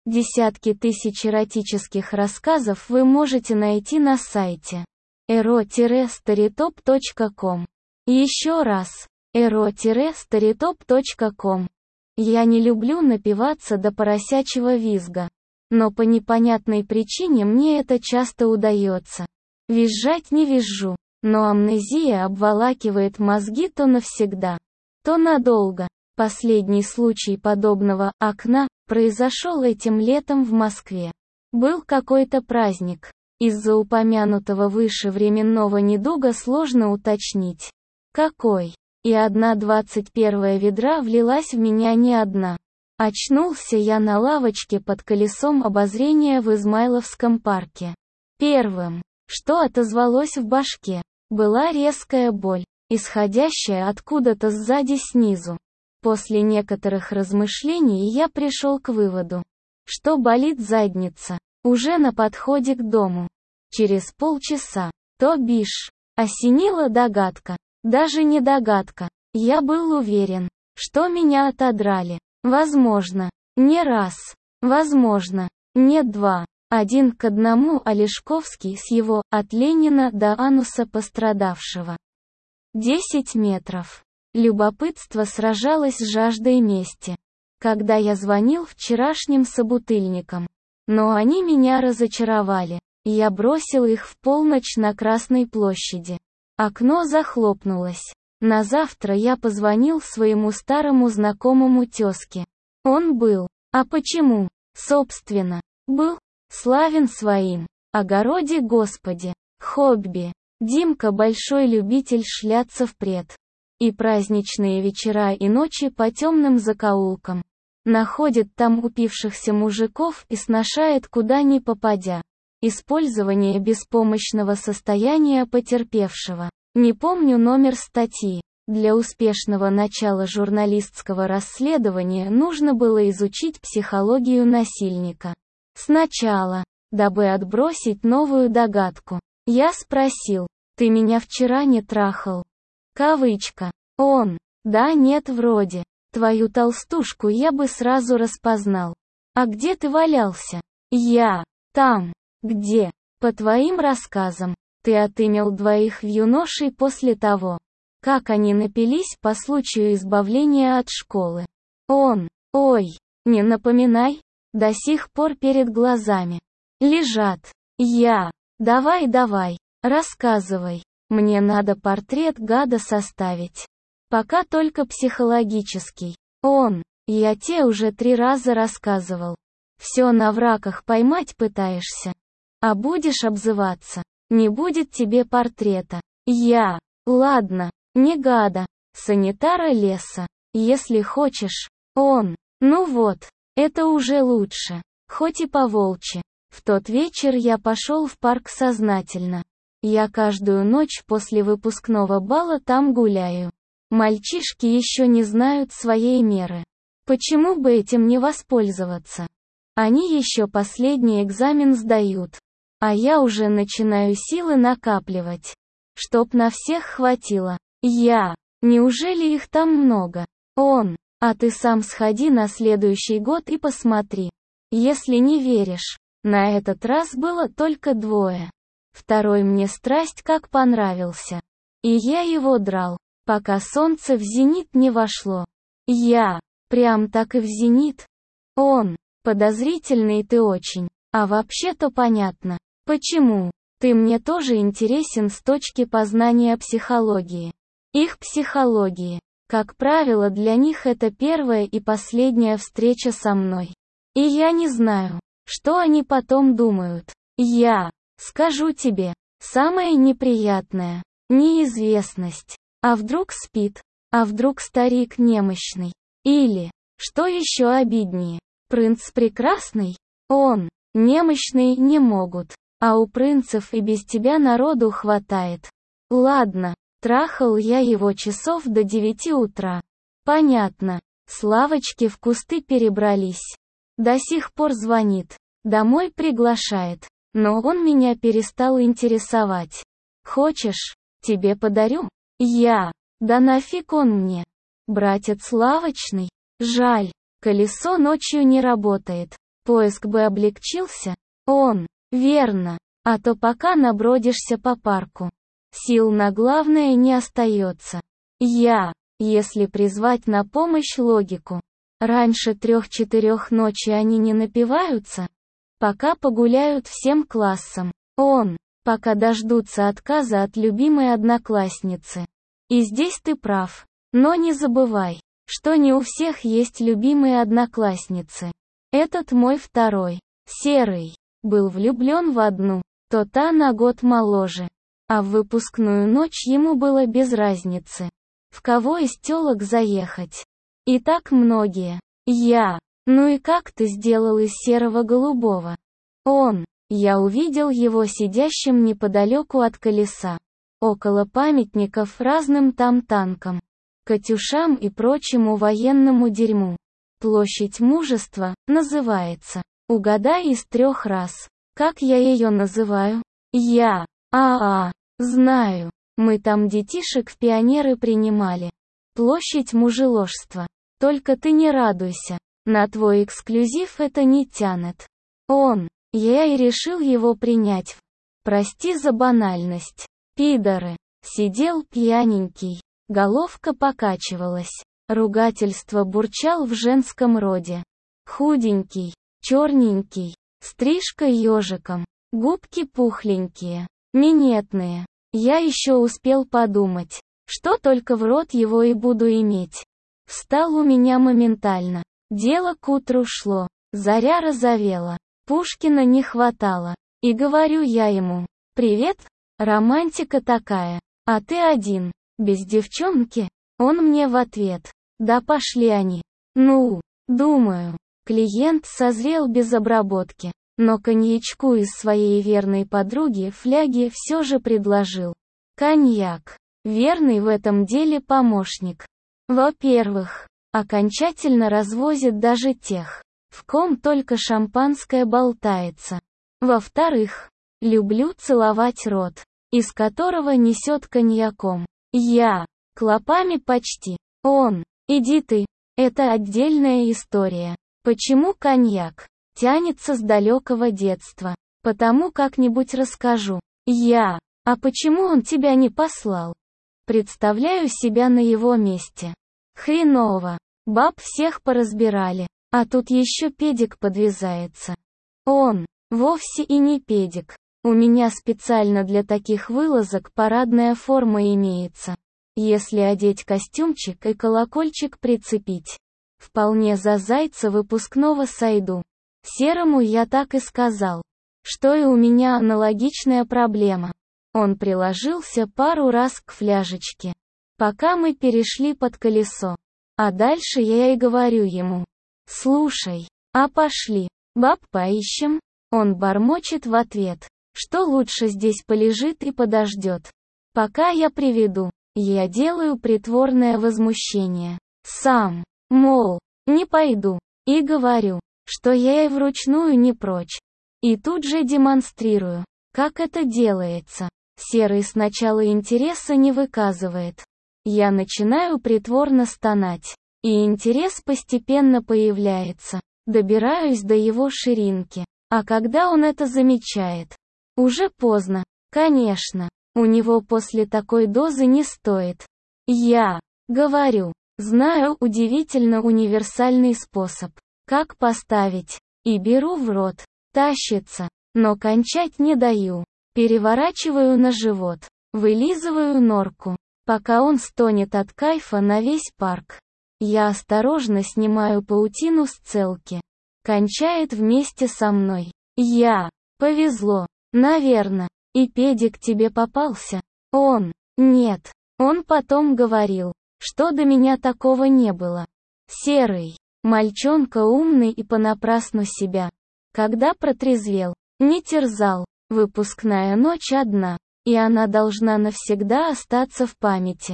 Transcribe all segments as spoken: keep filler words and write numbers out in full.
Десятки тысяч эротических рассказов вы можете найти на сайте эро старитоп точка ком. Еще раз, эро старитоп точка ком. Я не люблю напиваться до поросячьего визга, но по непонятной причине мне это часто удается. Визжать не визжу, но амнезия обволакивает мозги то навсегда, то надолго. Последний случай подобного окна произошел этим летом в Москве. Был какой-то праздник. Из-за упомянутого выше временного недуга сложно уточнить, какой. И одна двадцать первая ведра влилась в меня не одна. Очнулся я на лавочке под колесом обозрения в Измайловском парке. Первым, что отозвалось в башке, была резкая боль, исходящая откуда-то сзади снизу. После некоторых размышлений я пришел к выводу, что болит задница, уже на подходе к дому. Через полчаса, то бишь, осенила догадка, даже не догадка, я был уверен, что меня отодрали. Возможно, не раз, возможно, не два, один к одному Олешковский с его «От Ленина до ануса пострадавшего». Десять метров. Любопытство сражалось с жаждой мести, когда я звонил вчерашним собутыльникам. Но они меня разочаровали. Я бросил их в полночь на Красной площади. Окно захлопнулось. На завтра я позвонил своему старому знакомому тезке. Он был. А почему? Собственно, был славен своим огороде Господи, хобби. Димка большой любитель шляться впред. И праздничные вечера и ночи по темным закоулкам. Находит там упившихся мужиков и сношает куда ни попадя. Использование беспомощного состояния потерпевшего. Не помню номер статьи. Для успешного начала журналистского расследования нужно было изучить психологию насильника. Сначала, дабы отбросить новую догадку, я спросил: «Ты меня вчера не трахал?» Кавычка. Он. Да нет вроде. Твою толстушку я бы сразу распознал. А где ты валялся? Я. Там. Где? По твоим рассказам, ты отымел двоих юношей после того, как они напились по случаю избавления от школы. Он. Ой. Не напоминай. До сих пор перед глазами. Лежат. Я. Давай, давай. Рассказывай. Мне надо портрет гада составить. Пока только психологический. Он. Я те уже три раза рассказывал. Все на враках поймать пытаешься. А будешь обзываться, не будет тебе портрета. Я. Ладно, не гада. Санитара леса. Если хочешь. Он. Ну вот. Это уже лучше. Хоть и по-волчьи. В тот вечер я пошел в парк сознательно. Я каждую ночь после выпускного бала там гуляю. Мальчишки еще не знают своей меры. Почему бы этим не воспользоваться? Они еще последний экзамен сдают. А я уже начинаю силы накапливать. Чтоб на всех хватило. Я. Неужели их там много? Он. А ты сам сходи на следующий год и посмотри. Если не веришь. На этот раз было только двое. Второй мне страсть как понравился. И я его драл, пока солнце в зенит не вошло. Я. Прям так и в зенит. Он. Подозрительный ты очень. А вообще-то понятно. Почему? Ты мне тоже интересен с точки познания психологии. Их психологии. Как правило, для них это первая и последняя встреча со мной. И я не знаю, что они потом думают. Я. Скажу тебе, самое неприятное – неизвестность. А вдруг спит? А вдруг старик немощный? Или, что еще обиднее, принц прекрасный? Он, немощный не могут, а у принцев и без тебя народу хватает. Ладно, трахал я его часов до девяти утра. Понятно, с лавочки в кусты перебрались. До сих пор звонит, домой приглашает. Но он меня перестал интересовать. Хочешь, тебе подарю? Я. Да нафиг он мне? Братец лавочный? Жаль, колесо ночью не работает. Поиск бы облегчился. Он. Верно. А то пока набродишься по парку. Сил на главное не остается. Я. Если призвать на помощь логику. Раньше трех-четырех ночи они не напиваются. Пока погуляют всем классом. Он. Пока дождутся отказа от любимой одноклассницы. И здесь ты прав. Но не забывай, что не у всех есть любимые одноклассницы. Этот мой второй, Серый, был влюблен в одну, то та на год моложе. А в выпускную ночь ему было без разницы, в кого из тёлок заехать. И так многие. Я. Ну и как ты сделал из серого голубого? Он. Я увидел его сидящим неподалеку от колеса. Около памятников разным там танкам, катюшам и прочему военному дерьму. Площадь Мужества называется. Угадай из трех раз. Как я ее называю? Я. А-а. Знаю. Мы там детишек в пионеры принимали. Площадь Мужеложства. Только ты не радуйся. На твой эксклюзив это не тянет. Он. Я и решил его принять. Прости за банальность. Пидоры. Сидел пьяненький. Головка покачивалась. Ругательство бурчал в женском роде. Худенький. Черненький. Стрижка ежиком. Губки пухленькие. Минетные. Я еще успел подумать, что только в рот его и буду иметь. Встал у меня моментально. Дело к утру шло. Заря розовела. Пушкина не хватало. И говорю я ему: «Привет, романтика такая. А ты один, без девчонки?» Он мне в ответ: «Да пошли они». Ну, думаю, клиент созрел без обработки. Но коньячку из своей верной подруги фляги все же предложил. Коньяк. Верный в этом деле помощник. Во-первых, окончательно развозит даже тех, в ком только шампанское болтается. Во-вторых, люблю целовать рот, из которого несет коньяком. Я. Клопами почти. Он. Иди ты. Это отдельная история. Почему коньяк? Тянется с далекого детства. Потому как-нибудь расскажу. Я. А почему он тебя не послал? Представляю себя на его месте. Хреново. Баб всех поразбирали. А тут еще педик подвязается. Он. Вовсе и не педик. У меня специально для таких вылазок парадная форма имеется. Если одеть костюмчик и колокольчик прицепить, вполне за зайца выпускного сойду. Серому я так и сказал, что и у меня аналогичная проблема. Он приложился пару раз к фляжечке, пока мы перешли под колесо. А дальше я и говорю ему: «Слушай, а пошли, баб поищем?» Он бормочет в ответ, что лучше здесь полежит и подождет, пока я приведу. Я делаю притворное возмущение. Сам, мол, не пойду. И говорю, что я и вручную не прочь. И тут же демонстрирую, как это делается. Серый сначала интереса не выказывает. Я начинаю притворно стонать. И интерес постепенно появляется. Добираюсь до его ширинки. А когда он это замечает? Уже поздно. Конечно. У него после такой дозы не стоит. Я говорю, знаю удивительно универсальный способ, как поставить, и беру в рот. Тащится, но кончать не даю. Переворачиваю на живот, вылизываю норку, пока он стонет от кайфа на весь парк. Я осторожно снимаю паутину с целки. Кончает вместе со мной. Я. Повезло. Наверно. И педик тебе попался? Он. Нет. Он потом говорил, что до меня такого не было. Серый. Мальчонка умный и понапрасну себя. Когда протрезвел, не терзал. Выпускная ночь одна, и она должна навсегда остаться в памяти.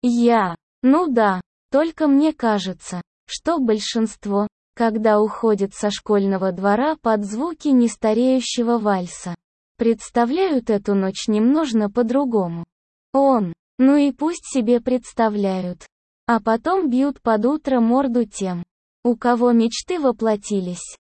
Я. Ну да, только мне кажется, что большинство, когда уходит со школьного двора под звуки нестареющего вальса, представляют эту ночь немножко по-другому. Он. Ну и пусть себе представляют. А потом бьют под утро морду тем, у кого мечты воплотились.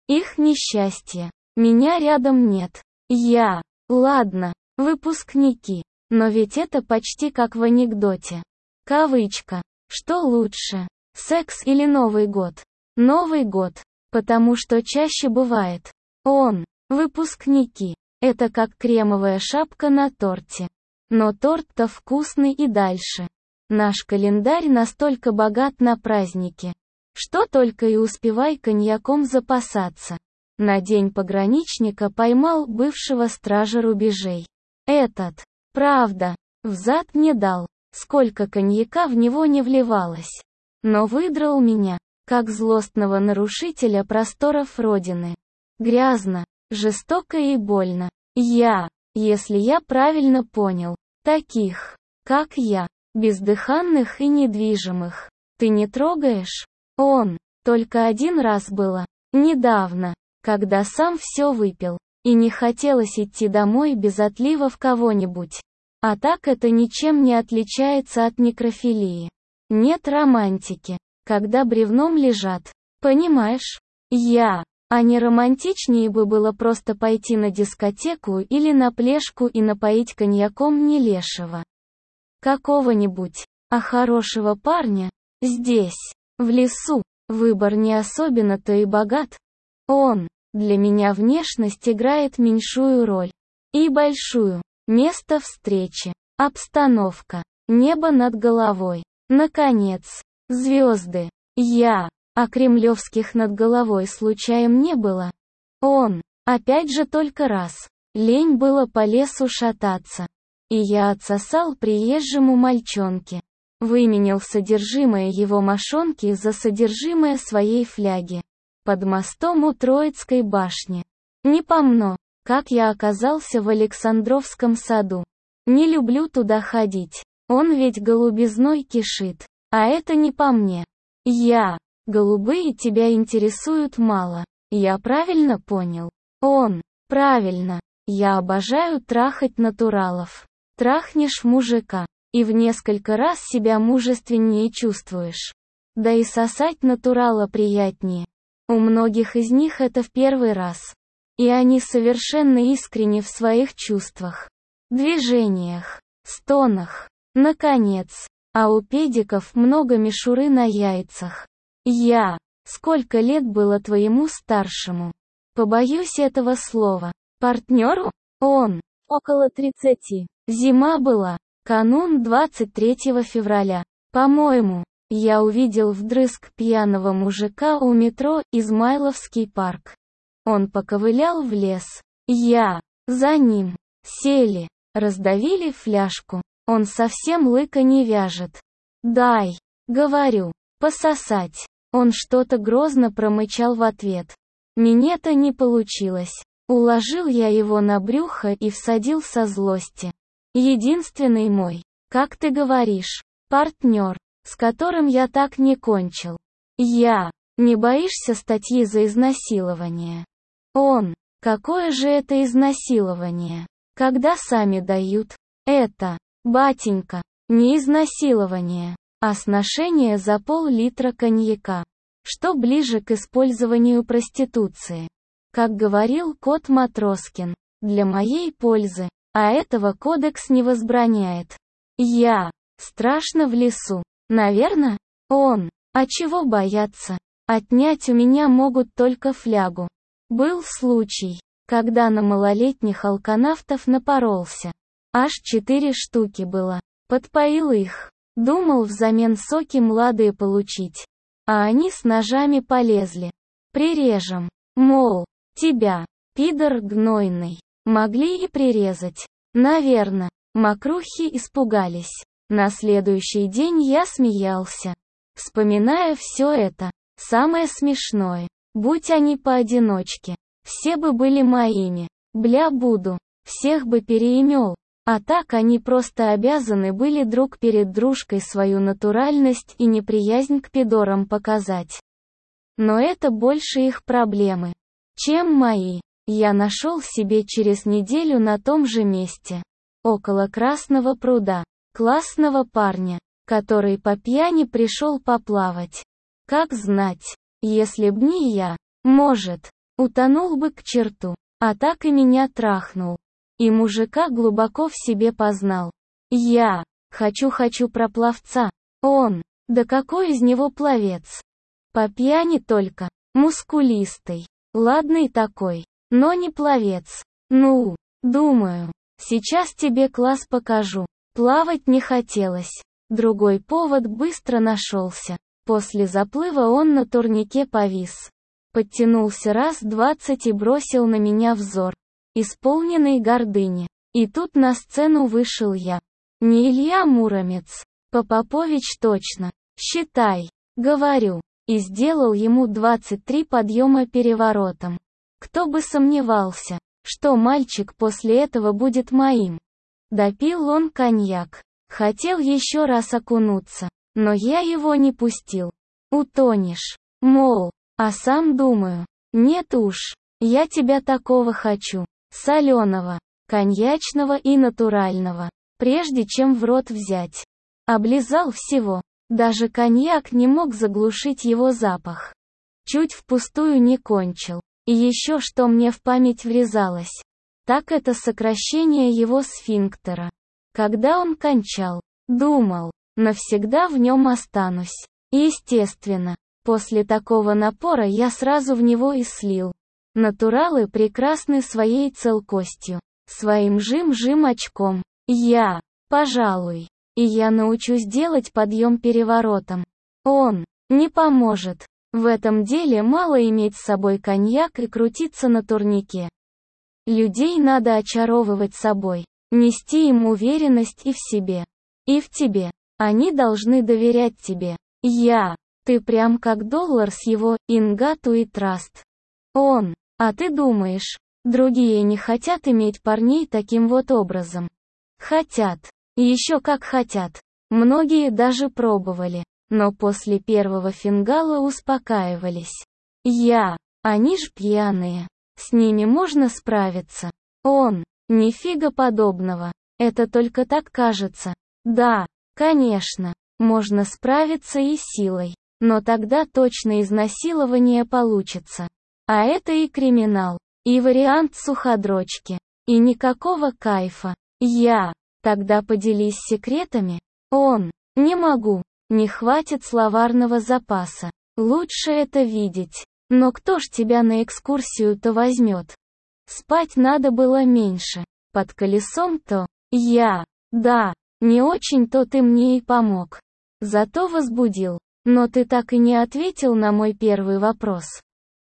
Их несчастье. Меня рядом нет. Я. Ладно, выпускники. Но ведь это почти как в анекдоте. Кавычка. Что лучше? Секс или Новый год? Новый год. Потому что чаще бывает. Он. Выпускники. Это как кремовая шапка на торте. Но торт-то вкусный и дальше. Наш календарь настолько богат на праздники, что только и успевай коньяком запасаться. На день пограничника поймал бывшего стража рубежей. Этот, правда, взад не дал, сколько коньяка в него не вливалось. Но выдрал меня, как злостного нарушителя просторов Родины. Грязно, жестоко и больно. Я, если я правильно понял, таких, как я, бездыханных и недвижимых, ты не трогаешь? Он, только один раз было, недавно, когда сам все выпил, и не хотелось идти домой без отлива в кого-нибудь. А так это ничем не отличается от некрофилии. Нет романтики, когда бревном лежат, понимаешь? Я, а не романтичнее бы было просто пойти на дискотеку или на плешку и напоить коньяком не лешего какого-нибудь, а хорошего парня, здесь, в лесу, выбор не особенно-то и богат. Он, для меня внешность играет меньшую роль. И большую. Место встречи, обстановка, небо над головой. Наконец, звезды. Я, а кремлевских над головой случаем не было. Он, опять же только раз. Лень было по лесу шататься. И я отсосал приезжему мальчонке. Выменял содержимое его мошонки за содержимое своей фляги. Под мостом у Троицкой башни. Не помно, как я оказался в Александровском саду. Не люблю туда ходить. Он ведь голубизной кишит. А это не по мне. Я. Голубые тебя интересуют мало. Я правильно понял? Он. Правильно. Я обожаю трахать натуралов. Трахнешь мужика, и в несколько раз себя мужественнее чувствуешь. Да и сосать натурала приятнее. У многих из них это в первый раз. И они совершенно искренни в своих чувствах, движениях, стонах. Наконец, а у педиков много мишуры на яйцах. Я. Сколько лет было твоему старшему? Побоюсь этого слова. Партнеру? Он. Около тридцати. Зима была. Канун двадцать третьего февраля. По-моему, я увидел вдрызг пьяного мужика у метро Измайловский парк. Он поковылял в лес. Я. За ним. Сели. Раздавили фляжку. Он совсем лыка не вяжет. Дай. Говорю. Пососать. Он что-то грозно промычал в ответ. Мне-то не получилось. Уложил я его на брюхо и всадил со злости. Единственный мой, как ты говоришь, партнер, с которым я так не кончил. Я. Не боишься статьи за изнасилование? Он. Какое же это изнасилование? Когда сами дают? Это, батенька, не изнасилование, а сношение за пол-литра коньяка. Что ближе к использованию проституции. Как говорил кот Матроскин, для моей пользы, а этого кодекс не возбраняет. Я. Страшно в лесу. Наверно? Он. А чего бояться? Отнять у меня могут только флягу. Был случай, когда на малолетних алканавтов напоролся. Аж четыре штуки было. Подпоил их. Думал взамен соки младые получить. А они с ножами полезли. Прирежем. Мол, тебя, пидор гнойный. Могли и прирезать. Наверно. Мокрухи испугались. На следующий день я смеялся. Вспоминая все это. Самое смешное. Будь они поодиночке. Все бы были моими. Бля буду. Всех бы переимел. А так они просто обязаны были друг перед дружкой свою натуральность и неприязнь к пидорам показать. Но это больше их проблемы, чем мои. Я нашел себе через неделю на том же месте, около Красного пруда, классного парня, который по пьяни пришел поплавать. Как знать, если б не я, может, Утонул бы к черту. А так и меня трахнул. И мужика глубоко в себе познал. Я хочу-хочу про пловца. Он, да какой из него пловец? По пьяни только, мускулистый, ладный такой, но не пловец. Ну, думаю, сейчас тебе класс покажу. Плавать не хотелось. Другой повод быстро нашелся. После заплыва он на турнике повис. Подтянулся раз двадцать и бросил на меня взор, исполненный гордыни. И тут на сцену вышел я. Не Илья Муромец, Попопович точно. Считай, говорю. И сделал ему двадцать три подъема переворотом. Кто бы сомневался, что мальчик после этого будет моим. Допил он коньяк. Хотел еще раз окунуться, но я его не пустил. Утонешь. Мол, а сам думаю, нет уж, я тебя такого хочу. Соленого, коньячного и натурального. Прежде чем в рот взять. Облизал всего. Даже коньяк не мог заглушить его запах. Чуть впустую не кончил. И еще что мне в память врезалось. Так это сокращение его сфинктера. Когда он кончал, думал, навсегда в нем останусь. Естественно, после такого напора я сразу в него и слил. Натуралы прекрасны своей целкостью, своим жим-жим очком. Я, пожалуй, и я научусь делать подъем переворотом. Он не поможет. В этом деле мало иметь с собой коньяк и крутиться на турнике. Людей надо очаровывать собой, нести им уверенность и в себе, и в тебе. Они должны доверять тебе. Я, ты прям как доллар с его «Ингату и Траст». Он, а ты думаешь, другие не хотят иметь парней таким вот образом? Хотят. Еще как хотят. Многие даже пробовали, но после первого фингала успокаивались. Я, они ж пьяные. С ними можно справиться. Он, нифига подобного. Это только так кажется. Да, конечно, можно справиться и силой. Но тогда точно изнасилование получится. А это и криминал, и вариант суходрочки. И никакого кайфа. Я, тогда поделись секретами. Он, не могу, не хватит словарного запаса. Лучше это видеть. Но кто ж тебя на экскурсию-то возьмет? Спать надо было меньше. Под колесом-то, я, да, не очень-то ты мне и помог. Зато возбудил. Но ты так и не ответил на мой первый вопрос.